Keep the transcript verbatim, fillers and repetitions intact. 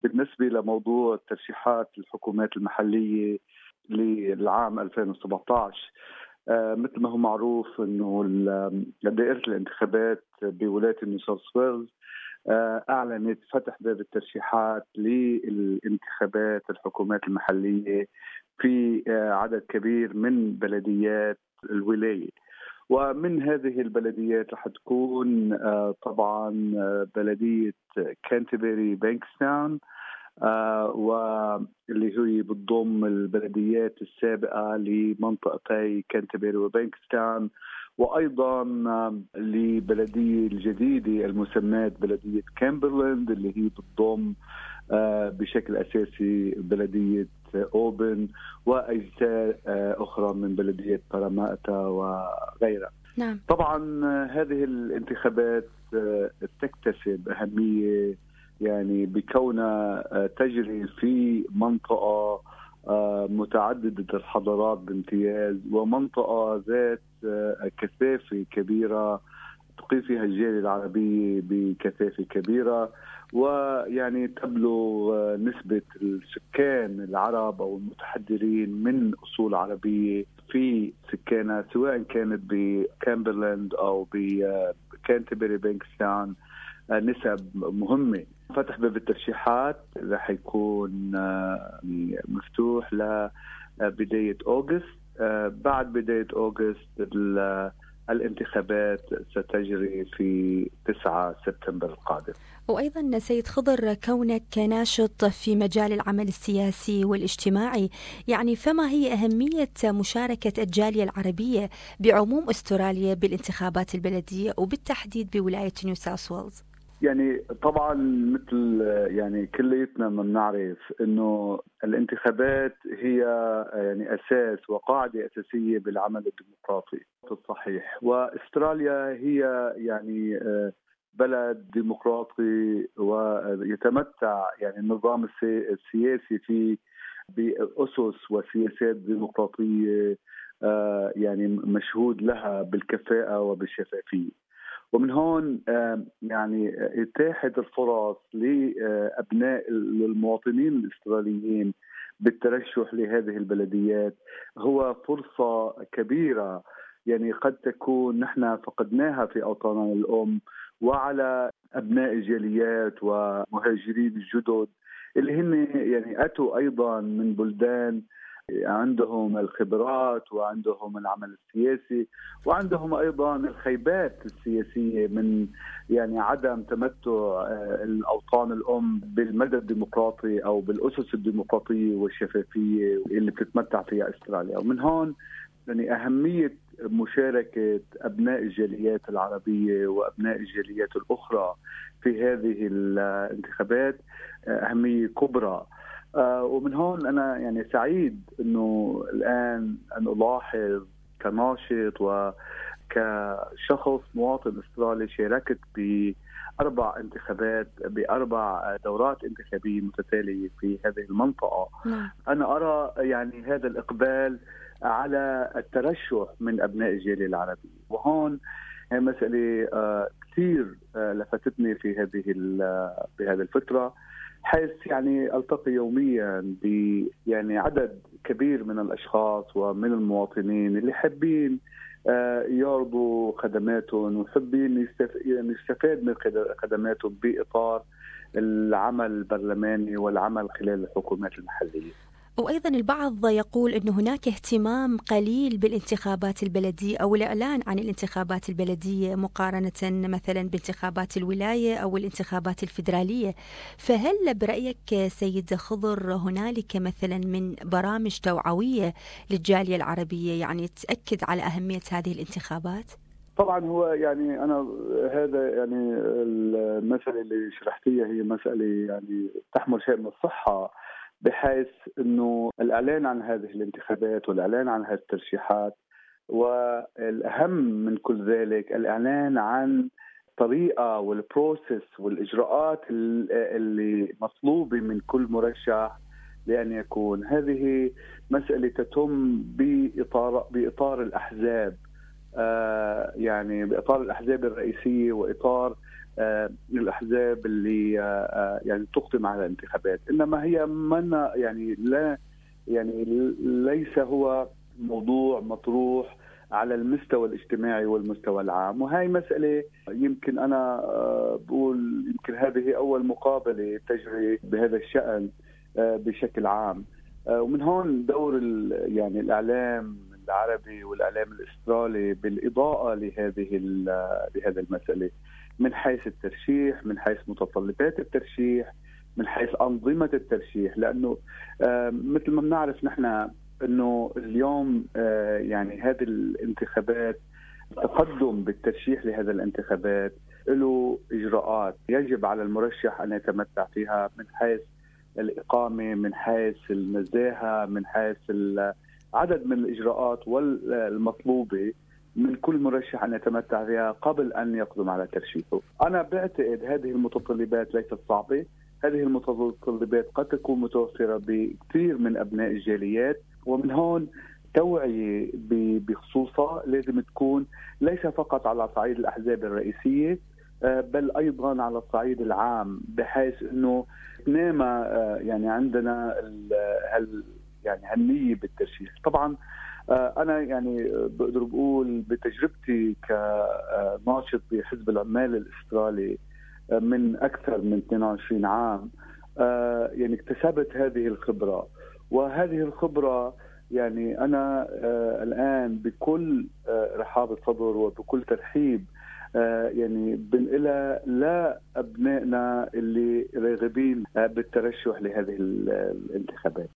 بالنسبة لموضوع ترشيحات الحكومات المحلية للعام ألفين وسبعة عشر، آه مثل ما هو معروف أنه دائرة الانتخابات بولاية نيو ساوث ويلز آه أعلنت فتح باب الترشيحات للانتخابات الحكومات المحلية في آه عدد كبير من بلديات الولاية. ومن هذه البلديات رح تكون آه طبعا آه بلدية كانتربري بانكستاون، آه واللي هي بتضم البلديات السابقة لمنطقتي كانتربري وبانكستاون، وأيضا آه لبلدية الجديدة المسماة بلدية كامبرلاند اللي هي بتضم آه بشكل أساسي بلدية أوبن وأجزاء آه أخرى من بلدية باراماتا وغيرها. نعم. طبعا آه هذه الانتخابات آه تكتسب أهمية يعني بكونها آه تجري في منطقة آه متعددة الحضارات بامتياز، ومنطقة ذات آه كثافة كبيرة تقيم فيها الجالية العربية بكثافة كبيرة، ويعني تبلغ نسبة السكان العرب أو المتحضرين من أصول عربية في سكانها سواء كانت بكامبرلاند أو بكانتربري بانكستاون نسب مهمة. فتح باب الترشيحات رح يكون مفتوح لبداية أغسطس. بعد بداية أغسطس الانتخابات ستجري في تسعة سبتمبر القادم. وأيضا سيد خضر، كونك ناشط في مجال العمل السياسي والاجتماعي، يعني فما هي أهمية مشاركة الجالية العربية بعموم أستراليا بالانتخابات البلدية وبالتحديد بولاية نيو ساوث ويلز؟ يعني طبعا مثل يعني كليتنا ما بنعرف انه الانتخابات هي يعني اساس وقاعده اساسيه بالعمل الديمقراطي الصحيح، واستراليا هي يعني بلد ديمقراطي ويتمتع يعني النظام السياسي فيه بأسس وسياسات ديمقراطيه يعني مشهود لها بالكفاءه وبالشفافيه. ومن هون يعني إتاحة الفرص لأبناء المواطنين الأستراليين بالترشح لهذه البلديات هو فرصة كبيرة، يعني قد تكون نحن فقدناها في أوطاننا الأم، وعلى أبناء الجاليات ومهاجرين الجدد اللي هن يعني أتوا أيضا من بلدان عندهم الخبرات وعندهم العمل السياسي وعندهم أيضا الخيبات السياسية من يعني عدم تمتع الأوطان الأم بالمدى الديمقراطي أو بالأسس الديمقراطية والشفافية اللي بتتمتع فيها أستراليا. ومن هون يعني أهمية مشاركة أبناء الجاليات العربية وأبناء الجاليات الأخرى في هذه الانتخابات أهمية كبرى. آه ومن هون أنا يعني سعيد أنه الآن أن ألاحظ كناشط وكشخص مواطن أسترالي شاركت بأربع انتخابات بأربع دورات انتخابية متتالية في هذه المنطقة. نعم. أنا أرى يعني هذا الإقبال على الترشح من أبناء الجالية العربية، وهون هي مسألة آه كثير آه لفتتني في هذه بهذه الفترة، حيث يعني ألتقي يوميا ب يعني عدد كبير من الأشخاص ومن المواطنين اللي حابين يرضوا خدماتهم وحابين يستفاد من خدماتهم بإطار العمل البرلماني والعمل خلال الحكومات المحلية. وأيضا البعض يقول أن هناك اهتمام قليل بالانتخابات البلدية أو الإعلان عن الانتخابات البلدية مقارنة مثلا بانتخابات الولاية أو الانتخابات الفيدرالية، فهل برأيك سيد خضر هنالك مثلا من برامج توعوية للجالية العربية يعني تأكد على أهمية هذه الانتخابات؟ طبعا هو يعني أنا هذا يعني المسألة اللي شرحتيها هي مسألة يعني تحمل شيء من الصحة، بحيث أنه الإعلان عن هذه الانتخابات والإعلان عن هذه الترشيحات، والأهم من كل ذلك الإعلان عن طريقة والبروسيس والإجراءات اللي مطلوبة من كل مرشح لأن يكون. هذه مسألة تتم بإطار, بإطار الأحزاب، آه يعني بإطار الأحزاب الرئيسية وإطار الأحزاب اللي يعني تقدم على الانتخابات، إنما هي من يعني لا يعني ليس هو موضوع مطروح على المستوى الاجتماعي والمستوى العام. وهي مسألة يمكن أنا بقول يمكن هذه أول مقابلة تجري بهذا الشأن بشكل عام، ومن هون دور يعني الإعلام العربي والإعلام الأسترالي بالإضاءة لهذه لهذا المسألة من حيث الترشيح، من حيث متطلبات الترشيح، من حيث أنظمة الترشيح. لأنه مثل ما بنعرف نحن أنه اليوم يعني هذه الانتخابات التقدم بالترشيح لهذا الانتخابات له إجراءات يجب على المرشح أن يتمتع فيها من حيث الإقامة، من حيث النزاهة، من حيث عدد من الإجراءات والمطلوبة من كل مرشح أن يتمتع فيها قبل أن يقدم على ترشيحه. أنا بعتقد هذه المتطلبات ليست صعبة، هذه المتطلبات قد تكون متوفرة بكثير من أبناء الجاليات، ومن هون توعية بخصوصها لازم تكون ليس فقط على صعيد الأحزاب الرئيسية بل أيضا على الصعيد العام، بحيث أنه نام يعني عندنا هال يعني هالنية بالترشيح. طبعا أنا يعني بقدر بقول بتجربتي كناشط بحزب العمال الأسترالي من أكثر من اثنين وعشرين عام يعني اكتسبت هذه الخبرة، وهذه الخبرة يعني أنا الآن بكل رحاب الصدر وبكل ترحيب يعني بنقلها لأبنائنا اللي راغبين بالترشح لهذه الانتخابات.